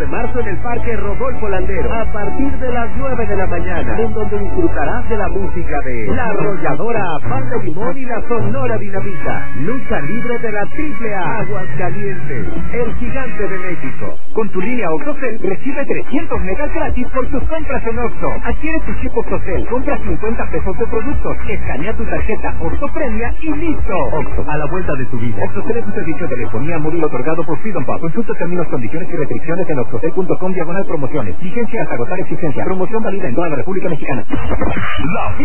de marzo en el Parque Rodolfo Landero, a partir de las 9 de la mañana, en donde disfrutarás de la música de La Arrolladora, Pan de Limón y la Sonora Dinamita. Lucha libre de la AAA, Aguascalientes, el gigante de México. Con tu línea Octocel, recibe 300 megas gratis por tus compras en Oxxo. Adquiere tu chip Octocel, compra 50 pesos de productos, escanea tu tarjeta Oxxo Premia y listo. Oxxo, a la vuelta de tu vida. Octocel es un servicio de telefonía móvil otorgado por Freedom Pub. Consulta términos, condiciones y restricciones en oxocel.com/promociones. Vigencia hasta agotar existencia. Promoción válida en toda la República Mexicana.